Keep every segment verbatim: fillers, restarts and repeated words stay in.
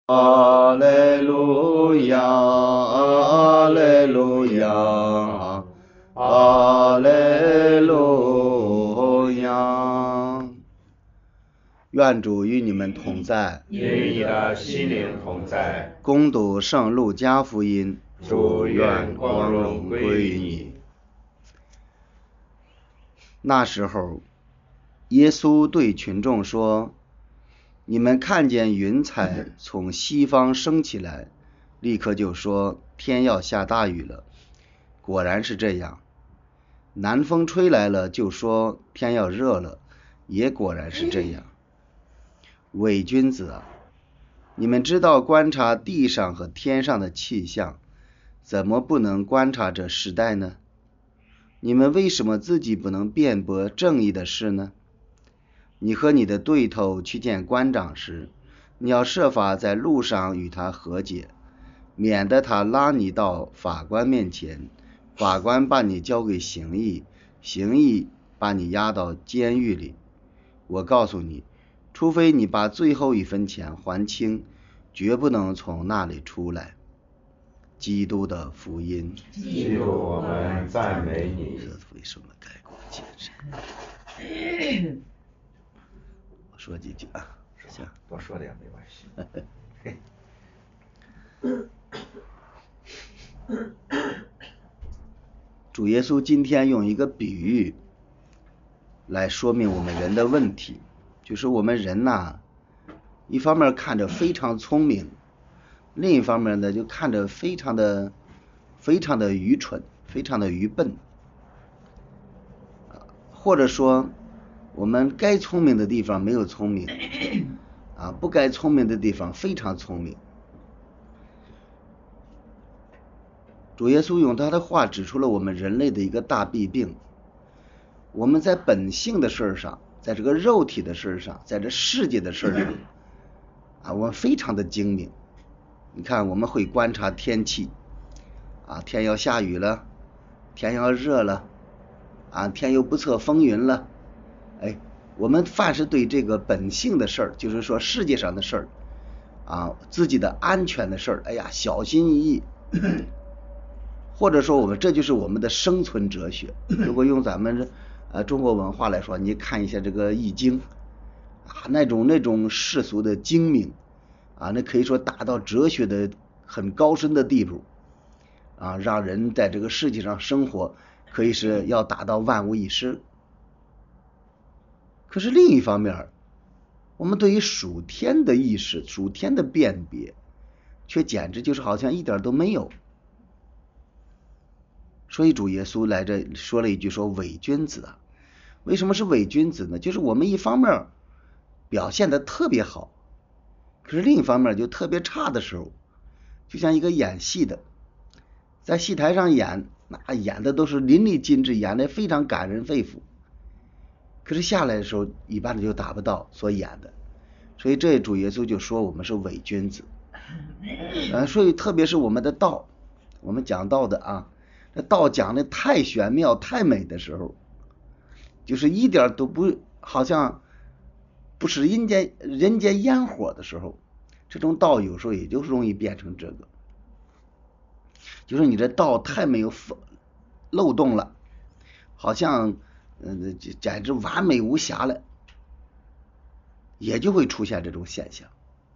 阿肋路亚，阿肋路亚，阿肋路亚。愿主与你们同在， 与你的心灵同在。 恭读圣路加福音。 主愿光荣归于你。 那时候，耶稣对群众说：你们看见云彩从西方升起来，立刻就说天要下大雨了。果然是这样。南风吹来了，就说天要热了，也果然是这样。伪君子啊，你们知道观察地上和天上的气象，怎么不能观察这时代呢？你们为什么自己不能辩驳正义的事呢？你和你的对头去见官长时，你要设法在路上与他和解，免得他拉你到法官面前，法官把你交给刑役，刑役把你押到监狱里。我告诉你，除非你把最后一分钱还清，绝不能从那里出来。基督的福音。 基督，我们赞美你。 为什么改过见神？我说几句啊，行， 多说点没关系。 主耶稣今天用一个比喻来说明我们人的问题，就是我们人呐、啊，一方面看着非常聪明，另一方面呢就看着非常的非常的愚蠢，非常的愚笨，或者说我们该聪明的地方没有聪明啊，不该聪明的地方非常聪明。主耶稣用他的话指出了我们人类的一个大弊病，我们在本性的事上，在这个肉体的事上，在这世界的事上啊，我们非常的精明。你看，我们会观察天气啊，天要下雨了，天要热了啊，天又不测风云了。哎，我们凡是对这个本性的事儿，就是说世界上的事儿啊，自己的安全的事儿，哎呀，小心翼翼。或者说我们这就是我们的生存哲学。如果用咱们呃中国文化来说，你看一下这个易经啊，那种那种世俗的精明啊，那可以说达到哲学的很高深的地步啊，让人在这个世界上生活可以是要达到万无一失。可是另一方面，我们对于属天的意识、属天的辨别却简直就是好像一点都没有。所以主耶稣来这说了一句，说伪君子啊。为什么是伪君子呢？就是我们一方面表现得特别好，可是另一方面就特别差的时候，就像一个演戏的在戏台上演，那演的都是淋漓尽致，演得非常感人肺腑，可是下来的时候一般的就达不到所演的。所以这主耶稣就说我们是伪君子。呃，所以特别是我们的道，我们讲道的啊，这道讲的太玄妙太美的时候，就是一点都不好像不是人间人间烟火的时候，这种道有时候也就容易变成这个，就是你这道太没有漏洞了，好像嗯、呃、简直完美无瑕了，也就会出现这种现象。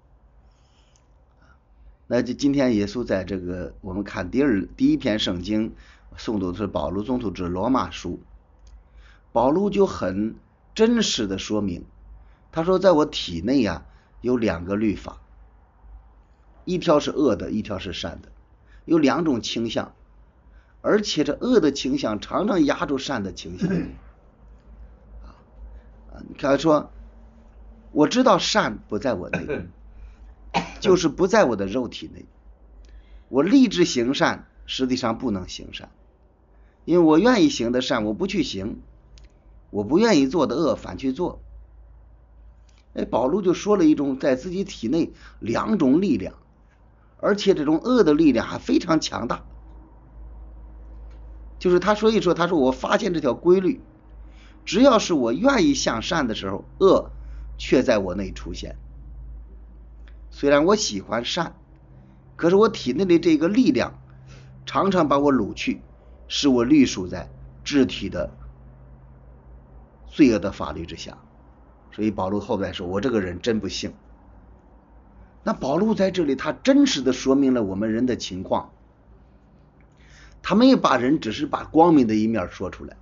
那就今天耶稣在这个我们看第二第一篇圣经诵读的是保禄宗徒之罗马书，保禄就很真实的说明，他说在我体内啊有两个律法，一条是恶的，一条是善的，有两种倾向，而且这恶的倾向常常压住善的倾向啊，你看说我知道善不在我内，就是不在我的肉体内，我立志行善，实际上不能行善，因为我愿意行的善我不去行，我不愿意做的恶反去做。哎，保禄就说了一种在自己体内两种力量，而且这种恶的力量还非常强大。就是他所以说他说我发现这条规律，只要是我愿意向善的时候，恶却在我内出现。 虽然我喜欢善，可是我体内的这个力量常常把我掳去，使我隶属在肢体的罪恶的法律之下。所以保罗后来说，我这个人真不幸。那保罗在这里他真实的说明了我们人的情况，他没有把人只是把光明的一面说出来。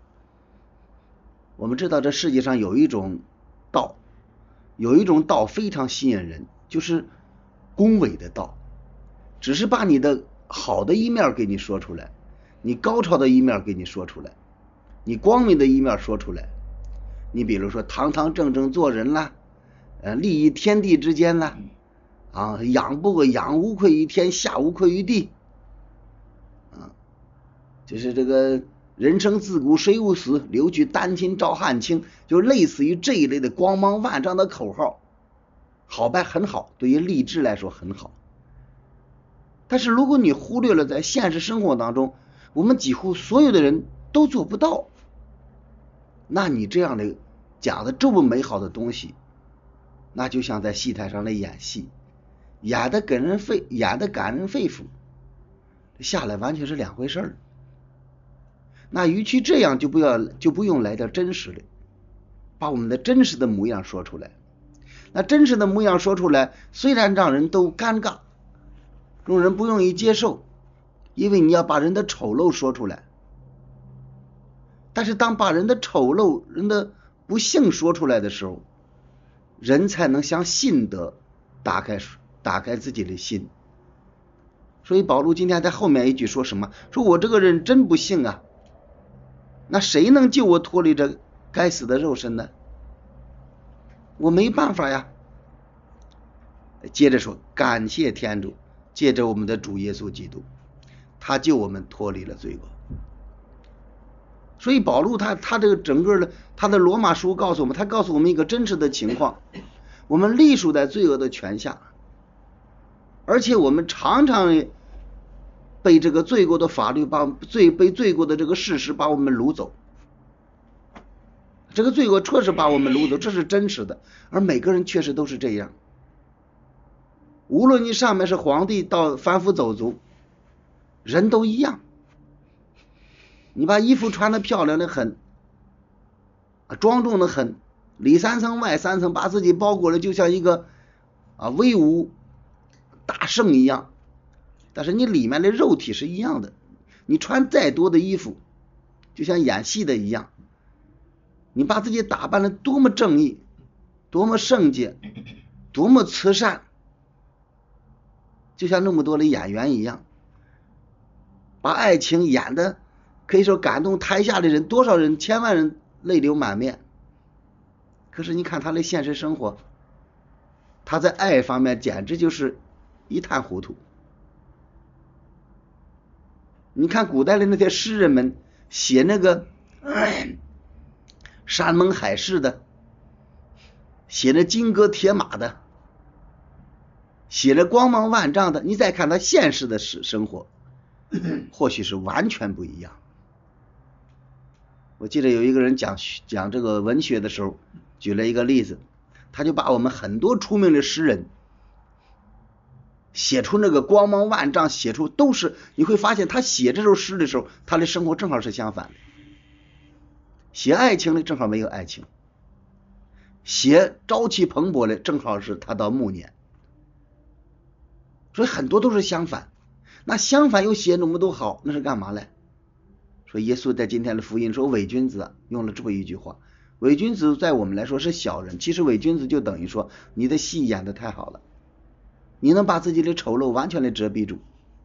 我们知道这世界上有一种道，有一种道非常吸引人，就是恭维的道，只是把你的好的一面给你说出来，你高超的一面给你说出来，你光明的一面说出来。你比如说堂堂正正做人啦，呃，利益天地之间啦，啊，养不养无愧于天，下无愧于地，啊，就是这个人生自古谁无死，留取丹青照汗青，就类似于这一类的光芒万丈的口号，好吧，很好，对于励志来说很好。但是如果你忽略了在现实生活当中，我们几乎所有的人都做不到，那你这样的讲的这么美好的东西，那就像在戏台上来演戏，演的感人肺演的感人肺腑，下来完全是两回事儿。那与其这样，就不要就不用来点真实的，把我们的真实的模样说出来。那真实的模样说出来，虽然让人都尴尬，众人不容易接受，因为你要把人的丑陋说出来。但是当把人的丑陋、人的不幸说出来的时候，人才能向信德打开打开自己的心。所以保罗今天在后面一句说什么？说我这个人真不幸啊，那谁能救我脱离这该死的肉身呢？我没办法呀。接着说，感谢天主，借着我们的主耶稣基督，他救我们脱离了罪恶。所以保罗他他这个整个的他的罗马书告诉我们，他告诉我们一个真实的情况，我们隶属在罪恶的权下，而且我们常常被这个罪过的法律把罪被罪过的这个事实把我们掳走，这个罪过确实把我们掳走，这是真实的，而每个人确实都是这样。无论你上面是皇帝到凡夫走卒，人都一样。你把衣服穿得漂亮的很，庄重的很，里三层外三层，把自己包裹了，就像一个啊威武大圣一样，但是你里面的肉体是一样的。你穿再多的衣服，就像演戏的一样，你把自己打扮得多么正义，多么圣洁，多么慈善，就像那么多的演员一样，把爱情演的可以说感动台下的人，多少人千万人泪流满面。可是你看他的现实生活，他在爱方面简直就是一塌糊涂。你看古代的那些诗人们写那个、哎、山盟海誓的，写那金戈铁马的，写了光芒万丈的，你再看他现实的生活，或许是完全不一样。我记得有一个人讲讲这个文学的时候，举了一个例子，他就把我们很多出名的诗人写出那个光芒万丈，写出都是你会发现他写这首诗的时候，他的生活正好是相反的。写爱情的正好没有爱情，写朝气蓬勃的正好是他到暮年，所以很多都是相反。那相反又写那么多好，那是干嘛嘞？说耶稣在今天的福音说伪君子用了这么一句话，伪君子在我们来说是小人，其实伪君子就等于说你的戏演得太好了，你能把自己的丑陋完全的遮蔽住，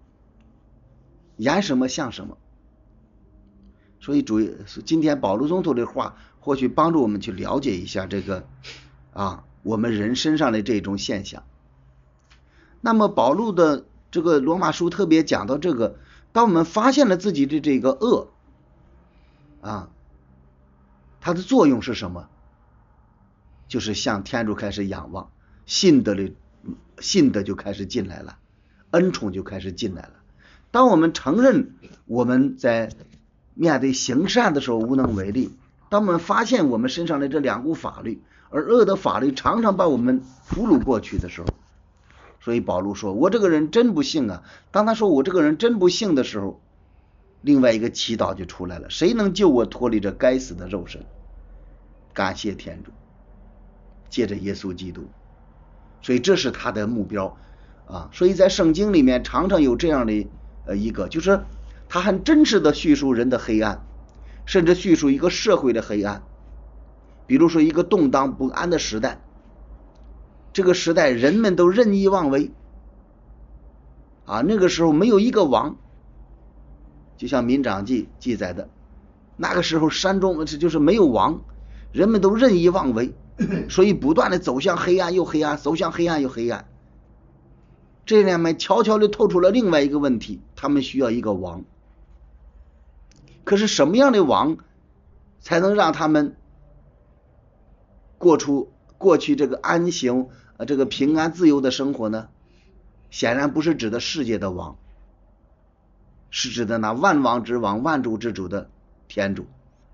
演什么像什么。所以主今天保罗宗徒的话或许帮助我们去了解一下这个啊我们人身上的这种现象。那么保罗的这个罗马书特别讲到这个，当我们发现了自己的这个恶啊，它的作用是什么？就是向天主开始仰望，信德的信德就开始进来了，恩宠就开始进来了。当我们承认我们在面对行善的时候无能为力，当我们发现我们身上的这两股法律，而恶的法律常常把我们俘虏过去的时候， 所以保罗说我这个人真不幸啊。当他说我这个人真不幸的时候，另外一个祈祷就出来了，谁能救我脱离这该死的肉身？感谢天主，借着耶稣基督。所以这是他的目标啊。所以在圣经里面常常有这样的呃一个，就是他很真实的叙述人的黑暗，甚至叙述一个社会的黑暗。比如说一个动荡不安的时代，这个时代人们都任意妄为啊，那个时候没有一个王，就像民长记记载的，那个时候山中就是没有王，人们都任意妄为，所以不断的走向黑暗又黑暗，走向黑暗又黑暗。这里面悄悄的透出了另外一个问题，他们需要一个王。可是什么样的王才能让他们过出过去这个安行呃这个平安自由的生活呢？显然不是指的世界的王，是指的那万王之王万主之主的天主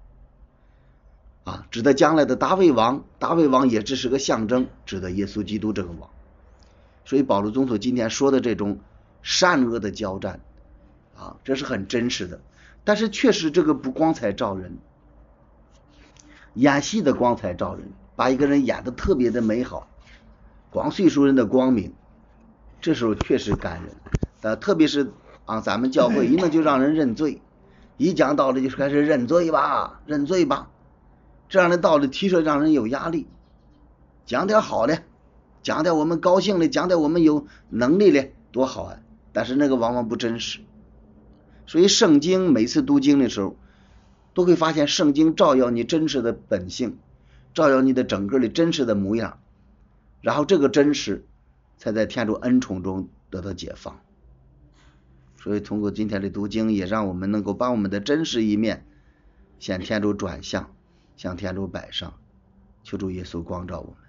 啊，指的将来的大卫王。大卫王也只是个象征，指的耶稣基督这个王。所以保罗宗徒今天说的这种善恶的交战啊，这是很真实的。但是确实这个不光彩照人，演戏的光彩照人，把一个人演得特别的美好，光岁数人的光明，这时候确实感人。呃，特别是啊，咱们教会一弄就让人认罪，一讲道理就开始认罪吧认罪吧，这样的道理提出让人有压力。讲点好的，讲点我们高兴的，讲点我们有能力的，多好啊！但是那个往往不真实。所以圣经每次读经的时候，都会发现圣经照耀你真实的本性，照耀你的整个的真实的模样，然后这个真实才在天主恩宠中得到解放。所以通过今天的读经，也让我们能够把我们的真实一面向天主转向，向天主摆上，求主耶稣光照我们。